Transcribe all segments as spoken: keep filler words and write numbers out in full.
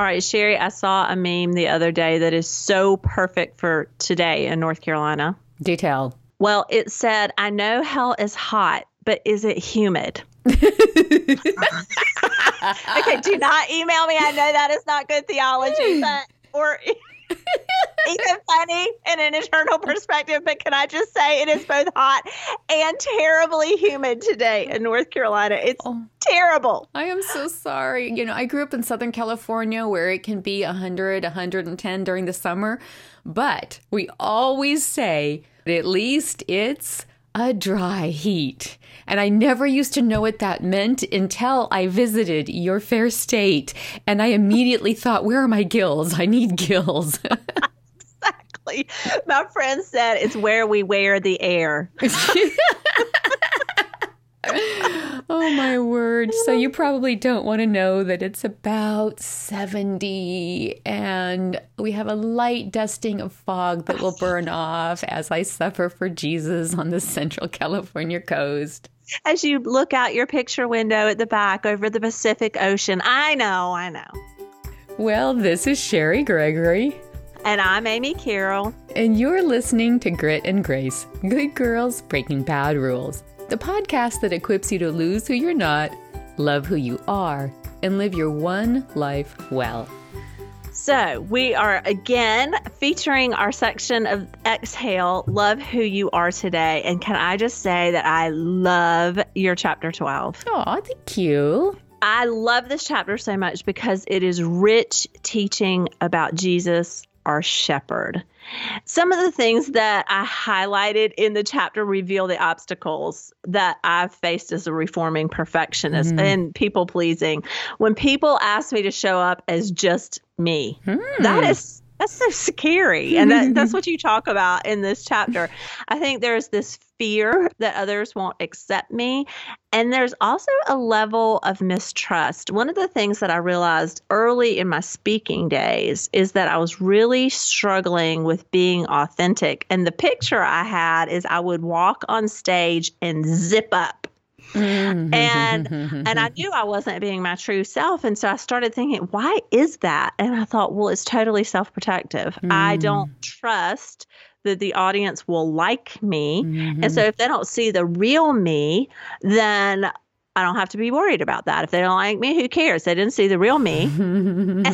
All right, Sherry, I saw a meme the other day that is so perfect for today in North Carolina. Do tell. Well, it said, I know hell is hot, but is it humid? Okay, do not email me. I know that is not good theology, but or even funny in an eternal perspective. But can I just say it is both hot and terribly humid today in North Carolina. It's oh, terrible. I am so sorry. You know, I grew up in Southern California where it can be one hundred, one hundred ten during the summer. But we always say at least it's a dry heat. And I never used to know what that meant until I visited your fair state. And I immediately thought, where are my gills? I need gills. Exactly. My friend said it's where we wear the air. Oh, my word. So you probably don't want to know that it's about seventy and we have a light dusting of fog that will burn off as I suffer for Jesus on the Central California coast. As you look out your picture window at the back over the Pacific Ocean. I know, I know. Well, this is Sherry Gregory. And I'm Amy Carroll. And you're listening to Grit and Grace, Good Girls Breaking Bad Rules. The podcast that equips you to lose who you're not, love who you are, and live your one life well. So we are again featuring our section of Exhale, Love Who You Are Today. And can I just say that I love your chapter twelve. Oh, thank you. I love this chapter so much because it is rich teaching about Jesus, our shepherd. Some of the things that I highlighted in the chapter reveal the obstacles that I've faced as a reforming perfectionist mm. and people pleasing. When people ask me to show up as just me, mm. that is that's so scary. And that, that's what you talk about in this chapter. I think there's this fear that others won't accept me. And there's also a level of mistrust. One of the things that I realized early in my speaking days is that I was really struggling with being authentic. And the picture I had is I would walk on stage and zip up. Mm-hmm. And and I knew I wasn't being my true self. And so I started thinking, why is that? And I thought, well, it's totally self-protective. Mm. I don't trust that the audience will like me. Mm-hmm. And so if they don't see the real me, then I don't have to be worried about that. If they don't like me, who cares? They didn't see the real me. and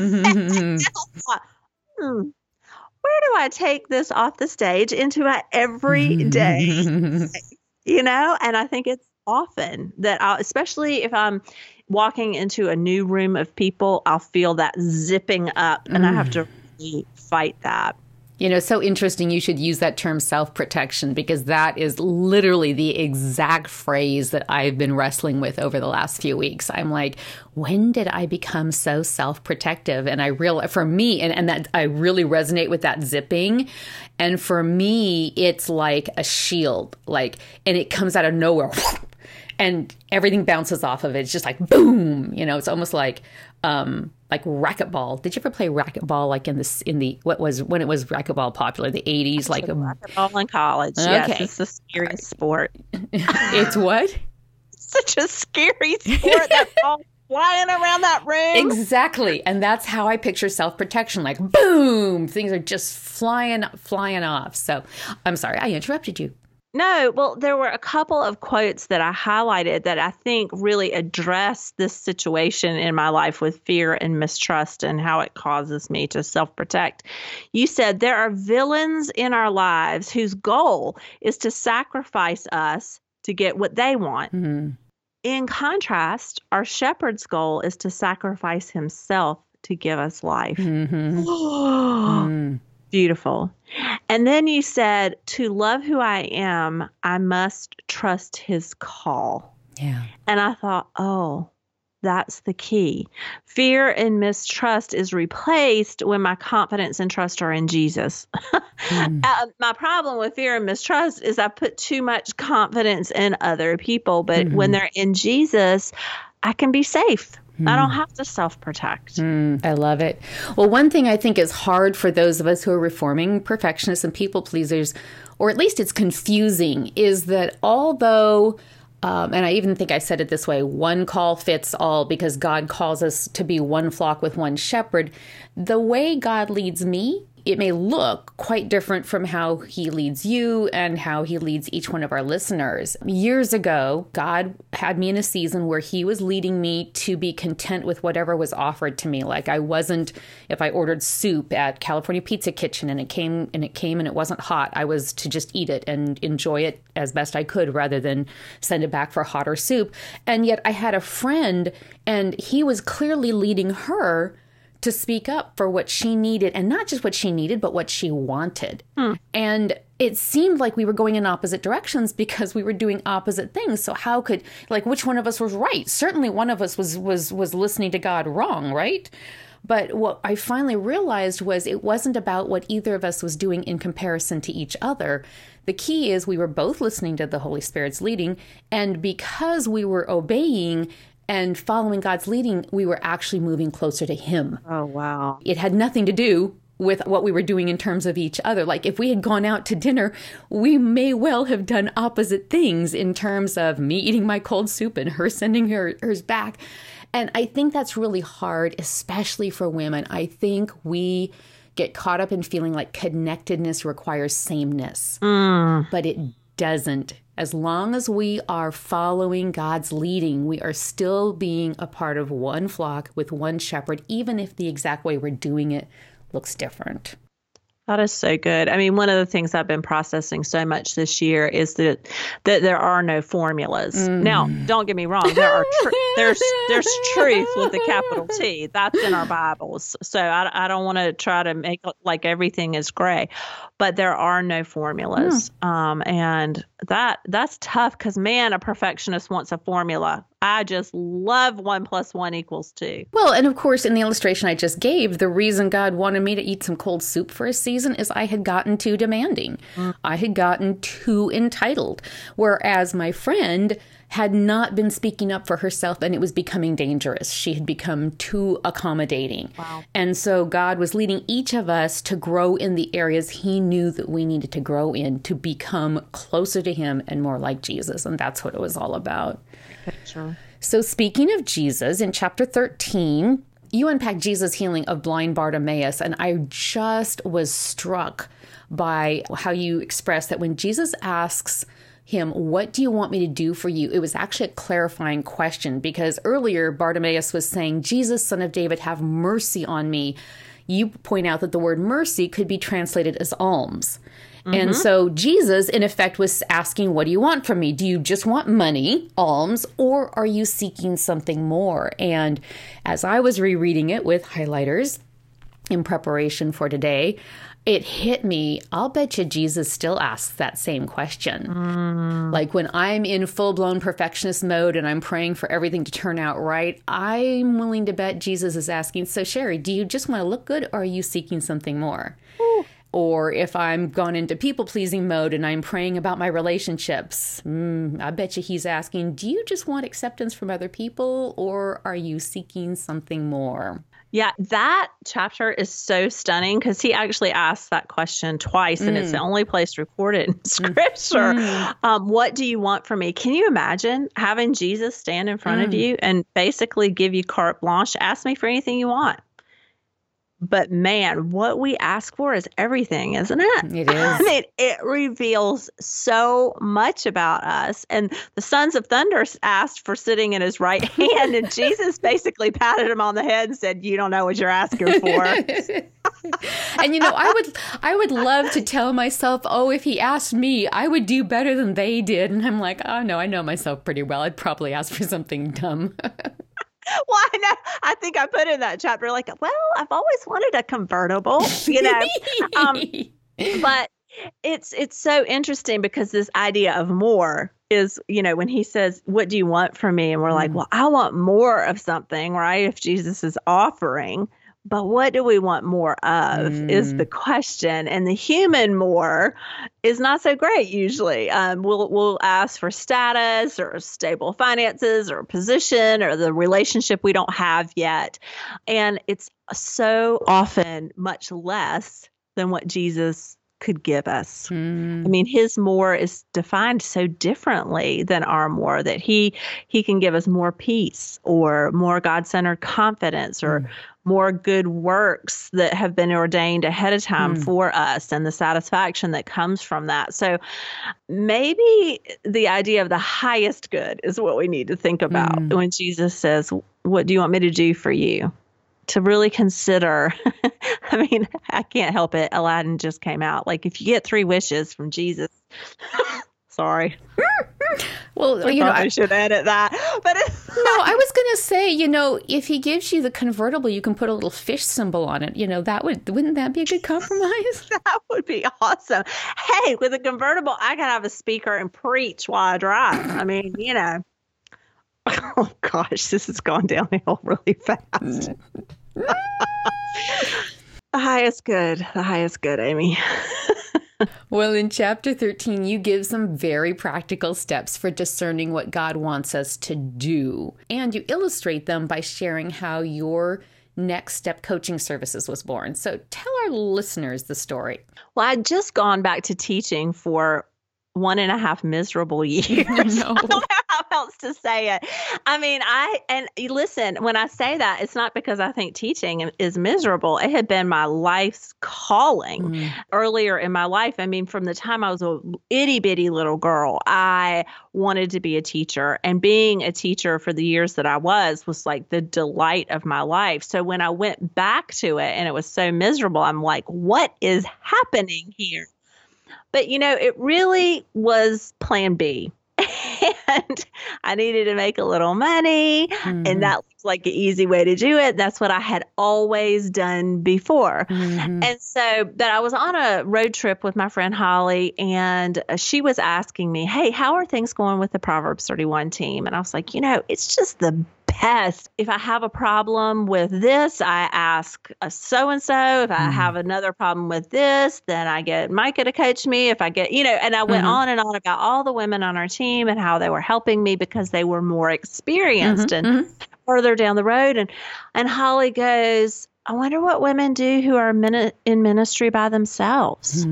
I thought, hmm, where do I take this off the stage into my everyday life? You know, and I think it's often that I'll, especially if I'm walking into a new room of people, I'll feel that zipping up and mm. I have to really fight that. You know, so interesting you should use that term self-protection because that is literally the exact phrase that I've been wrestling with over the last few weeks. I'm like, when did I become so self-protective? And I real for me, and, and that I really resonate with that zipping. And for me, it's like a shield, like, and it comes out of nowhere and everything bounces off of it. It's just like, boom, you know, it's almost like, um, like racquetball. Did you ever play racquetball? Like in this, in the what was when it was racquetball popular, the eighties? Like a racquetball in college. Okay. Yes, it's the scariest sport. It's what? Such a scary sport. That ball flying around that room. Exactly, and that's how I picture self-protection. Like boom, things are just flying, flying off. So I'm sorry, I interrupted you. No, well, there were a couple of quotes that I highlighted that I think really address this situation in my life with fear and mistrust and how it causes me to self-protect. You said there are villains in our lives whose goal is to sacrifice us to get what they want. Mm-hmm. In contrast, our shepherd's goal is to sacrifice himself to give us life. Mm-hmm. mm. Beautiful. And then you said, to love who I am, I must trust his call. Yeah. And I thought, oh, that's the key. Fear and mistrust is replaced when my confidence and trust are in Jesus. Mm. uh, my problem with fear and mistrust is I put too much confidence in other people. But mm-hmm. when they're in Jesus, I can be safe. I don't have to self-protect. Mm, I love it. Well, one thing I think is hard for those of us who are reforming perfectionists and people pleasers, or at least it's confusing, is that although Um, and I even think I said it this way, one call fits all, because God calls us to be one flock with one shepherd. The way God leads me, it may look quite different from how he leads you and how he leads each one of our listeners. Years ago, God had me in a season where he was leading me to be content with whatever was offered to me. Like I wasn't, if I ordered soup at California Pizza Kitchen and it came and it came and it wasn't hot, I was to just eat it and enjoy it as best I could rather than send it back for hotter soup. And yet I had a friend and he was clearly leading her to speak up for what she needed, and not just what she needed, but what she wanted. Hmm. And it seemed like we were going in opposite directions because we were doing opposite things. So how could, like, which one of us was right? Certainly one of us was was was listening to God wrong, right? But what I finally realized was it wasn't about what either of us was doing in comparison to each other. The key is we were both listening to the Holy Spirit's leading, and because we were obeying and following God's leading, we were actually moving closer to him. Oh, wow. It had nothing to do with what we were doing in terms of each other. Like if we had gone out to dinner, we may well have done opposite things in terms of me eating my cold soup and her sending her hers back. And I think that's really hard, especially for women. I think we get caught up in feeling like connectedness requires sameness, mm. but it doesn't. As long as we are following God's leading, we are still being a part of one flock with one shepherd, even if the exact way we're doing it looks different. That is so good. I mean, one of the things I've been processing so much this year is that that there are no formulas. Mm. Now, don't get me wrong. There are tr- there's there's truth with the capital T. That's in our Bibles. So I, I don't want to try to make it like everything is gray, but there are no formulas. Mm. Um, and that that's tough because, man, a perfectionist wants a formula. I just love one plus one equals two. Well, and of course, in the illustration I just gave, the reason God wanted me to eat some cold soup for a season is I had gotten too demanding. Mm. I had gotten too entitled. Whereas my friend had not been speaking up for herself and it was becoming dangerous. She had become too accommodating. Wow. And so God was leading each of us to grow in the areas he knew that we needed to grow in to become closer to him and more like Jesus. And that's what it was all about. Sure. So speaking of Jesus, in chapter thirteen, you unpack Jesus' healing of blind Bartimaeus, and I just was struck by how you expressed that when Jesus asks him, what do you want me to do for you? It was actually a clarifying question, because earlier Bartimaeus was saying, Jesus, son of David, have mercy on me. You point out that the word mercy could be translated as alms. Mm-hmm. And so Jesus, in effect, was asking, what do you want from me? Do you just want money, alms, or are you seeking something more? And as I was rereading it with highlighters in preparation for today, it hit me, I'll bet you Jesus still asks that same question. Mm. Like when I'm in full-blown perfectionist mode and I'm praying for everything to turn out right, I'm willing to bet Jesus is asking, so Sherry, do you just want to look good or are you seeking something more? Ooh. Or if I'm gone into people-pleasing mode and I'm praying about my relationships, mm, I bet you he's asking, do you just want acceptance from other people or are you seeking something more? Yeah, that chapter is so stunning because he actually asks that question twice, and mm. it's the only place recorded in Scripture. Mm. Um, what do you want from me? Can you imagine having Jesus stand in front mm. of you and basically give you carte blanche? Ask me for anything you want. But man, what we ask for is everything, isn't it? It is. I mean, it reveals so much about us. And the sons of thunder asked for sitting in his right hand, and Jesus basically patted him on the head and said, "You don't know what you're asking for." And you know, I would, I would love to tell myself, "Oh, if he asked me, I would do better than they did." And I'm like, "Oh no, I know myself pretty well. I'd probably ask for something dumb." Well, I know. I think I put in that chapter like, well, I've always wanted a convertible, you know. um, but it's it's so interesting because this idea of more is, you know, when he says, "What do you want from me?" and we're mm. like, "Well, I want more of something," right? If Jesus is offering. But what do we want more of mm. is the question. And the human more is not so great usually. Um, we'll we'll ask for status or stable finances or position or the relationship we don't have yet. And it's so often much less than what Jesus could give us. Mm. I mean, his more is defined so differently than our more, that he he can give us more peace or more God-centered confidence or mm. more good works that have been ordained ahead of time mm. for us, and the satisfaction that comes from that. So maybe the idea of the highest good is what we need to think about mm. when Jesus says, what do you want me to do for you? To really consider, I mean, I can't help it. Aladdin just came out. Like, if you get three wishes from Jesus, sorry. Well, I you know, I should edit that. But it's no, I was going to say, you know, if he gives you the convertible, you can put a little fish symbol on it. You know, that would, wouldn't that be a good compromise? That would be awesome. Hey, with a convertible, I can have a speaker and preach while I drive. I mean, you know. Oh gosh, this has gone downhill really fast. The highest good, the highest good, Amy. Well, in chapter thirteen, you give some very practical steps for discerning what God wants us to do. And you illustrate them by sharing how your Next Step Coaching Services was born. So tell our listeners the story. Well, I'd just gone back to teaching for one and a half miserable years. No. I don't know how else to say it. I mean, I, and listen, when I say that, it's not because I think teaching is miserable. It had been my life's calling mm. earlier in my life. I mean, from the time I was a itty bitty little girl, I wanted to be a teacher, and being a teacher for the years that I was, was like the delight of my life. So when I went back to it and it was so miserable, I'm like, what is happening here? But, you know, it really was plan B. And I needed to make a little money. Mm-hmm. And that was like an easy way to do it. That's what I had always done before. Mm-hmm. And so, but I was on a road trip with my friend Holly, and she was asking me, hey, how are things going with the Proverbs thirty-one team? And I was like, you know, it's just the best. If I have a problem with this, I ask a so-and-so. If I mm-hmm. have another problem with this, then I get Micah to coach me. If I get, you know, and I went mm-hmm. on and on about all the women on our team and how they were helping me because they were more experienced mm-hmm. and mm-hmm. further down the road. And, and Holly goes, I wonder what women do who are min- in ministry by themselves.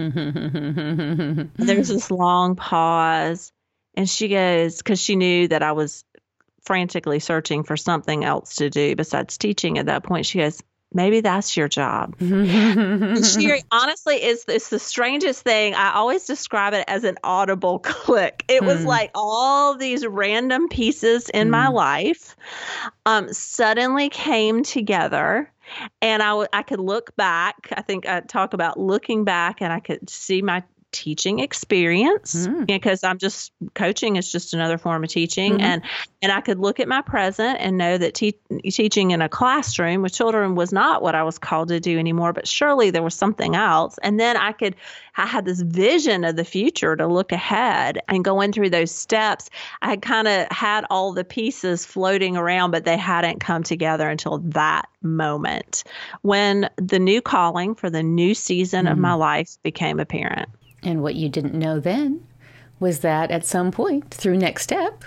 There's this long pause. And she goes, because she knew that I was frantically searching for something else to do besides teaching at that point. She goes, maybe that's your job. And she honestly is it's the strangest thing. I always describe it as an audible click. It mm. was like all these random pieces in mm. my life um, suddenly came together. And I, w- I could look back. I think I talk about looking back, and I could see my teaching experience mm. because I'm just coaching is just another form of teaching. Mm-hmm. And, and I could look at my present and know that te- teaching in a classroom with children was not what I was called to do anymore, but surely there was something else. And then I could, I had this vision of the future to look ahead, and going through those steps, I had kind of had all the pieces floating around, but they hadn't come together until that moment when the new calling for the new season mm. of my life became apparent. And what you didn't know then was that at some point through Next Step,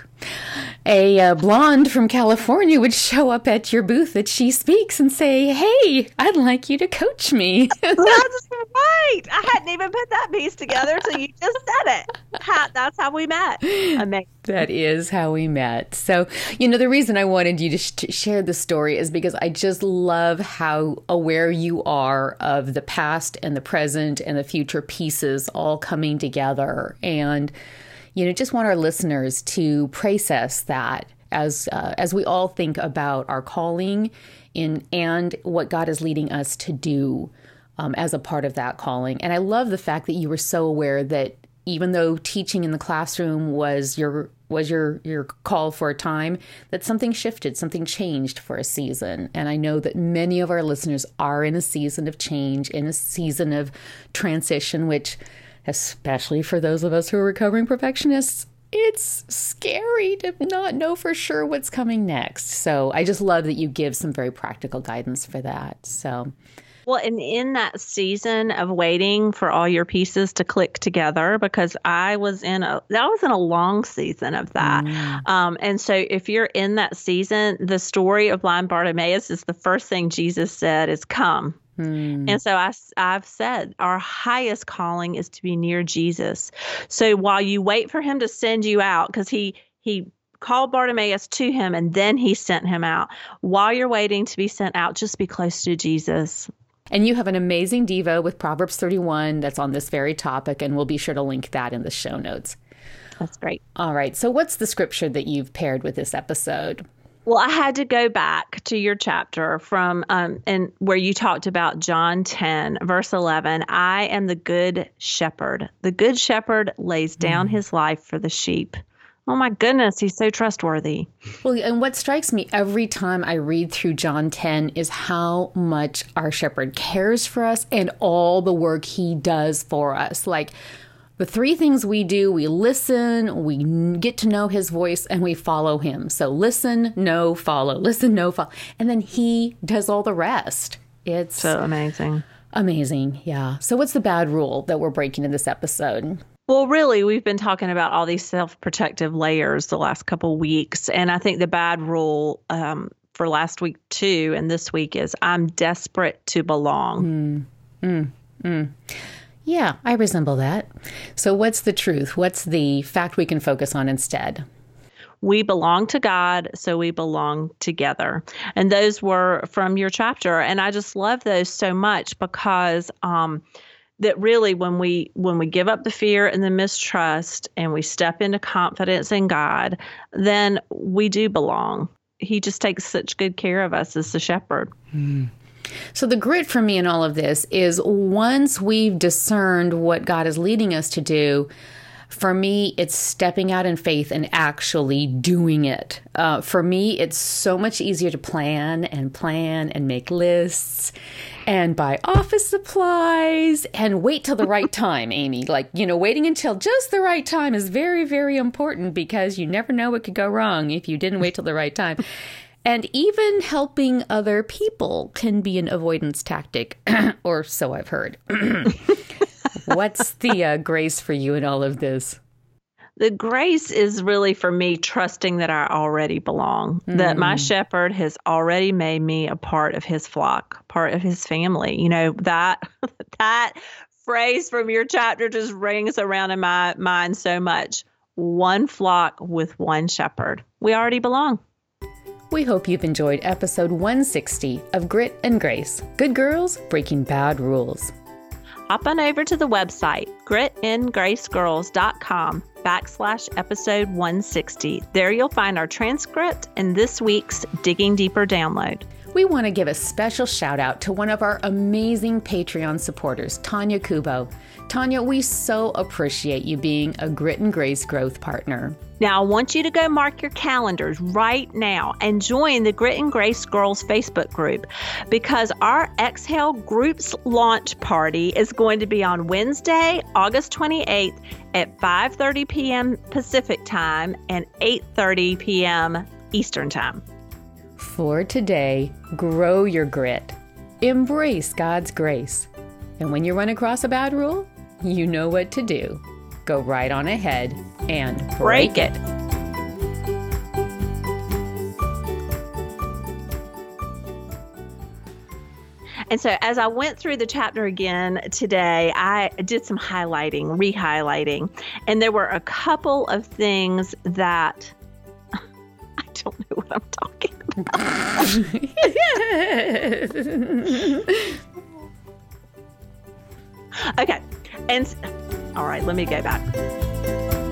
a uh, blonde from California would show up at your booth at She Speaks and say, hey, I'd like you to coach me. That's right. I hadn't even put that piece together until you just said it. That's how we met. Amazing. That is how we met. So, you know, the reason I wanted you to, sh- to share the story is because I just love how aware you are of the past and the present and the future pieces all coming together. And, you know, just want our listeners to process that as uh, as we all think about our calling in and what God is leading us to do um, as a part of that calling. And I love the fact that you were so aware that even though teaching in the classroom was your was your your call for a time, that something shifted, something changed for a season. And I know that many of our listeners are in a season of change, in a season of transition, which, especially for those of us who are recovering perfectionists, it's scary to not know for sure what's coming next. So I just love that you give some very practical guidance for that. So. Well, and in that season of waiting for all your pieces to click together, because I was in a, that was in a long season of that. Mm. Um, and so if you're in that season, the story of blind Bartimaeus is the first thing Jesus said is, come. Hmm. And so I, I've said our highest calling is to be near Jesus. So while you wait for him to send you out, because he he called Bartimaeus to him and then he sent him out. While you're waiting to be sent out, just be close to Jesus. And you have an amazing Devo with Proverbs thirty-one that's on this very topic, and we'll be sure to link that in the show notes. That's great. All right. So what's the scripture that you've paired with this episode? Well, I had to go back to your chapter from um, and where you talked about John ten, verse eleven. I am the good shepherd. The good shepherd lays down mm. his life for the sheep. Oh, my goodness. He's so trustworthy. Well, and what strikes me every time I read through John ten is how much our shepherd cares for us and all the work he does for us. Like, the three things we do, we listen, we get to know his voice, and we follow him. So listen, know, follow. Listen, know, follow. And then he does all the rest. It's so amazing. Amazing, yeah. So what's the bad rule that we're breaking in this episode? Well, really, we've been talking about all these self-protective layers the last couple of weeks. And I think the bad rule um, for last week, too, and this week is I'm desperate to belong. Mm, mm, mm. Yeah, I resemble that. So what's the truth? What's the fact we can focus on instead? We belong to God, so we belong together. And those were from your chapter. And I just love those so much because um, that really when we when we give up the fear and the mistrust and we step into confidence in God, then we do belong. He just takes such good care of us as the shepherd. Mm. So the grit for me in all of this is once we've discerned what God is leading us to do, for me, it's stepping out in faith and actually doing it. Uh, for me, it's so much easier to plan and plan and make lists and buy office supplies and wait till the right time, Amy. Like, you know, waiting until just the right time is very, very important because you never know what could go wrong if you didn't wait till the right time. And even helping other people can be an avoidance tactic, or so I've heard. What's the uh, grace for you in all of this? The grace is really for me trusting that I already belong, mm. that my shepherd has already made me a part of his flock, part of his family. You know, that that phrase from your chapter just rings around in my mind so much. One flock with one shepherd. We already belong. We hope you've enjoyed episode one sixty of Grit and Grace, Good Girls Breaking Bad Rules. Hop on over to the website, gritandgracegirls.com backslash episode one sixty. There you'll find our transcript and this week's Digging Deeper download. We want to give a special shout out to one of our amazing Patreon supporters, Tanya Kubo. Tanya, we so appreciate you being a Grit and Grace growth partner. Now, I want you to go mark your calendars right now and join the Grit and Grace Girls Facebook group because our Exhale Group's launch party is going to be on Wednesday, August twenty-eighth at five thirty p.m. Pacific time and eight thirty p.m. Eastern time. For today, grow your grit. Embrace God's grace. And when you run across a bad rule, you know what to do. Go right on ahead and break, break it. And so as I went through the chapter again today, I did some highlighting, re-highlighting, and there were a couple of things that I don't know what I'm talking about. Okay. And all right, let me go back.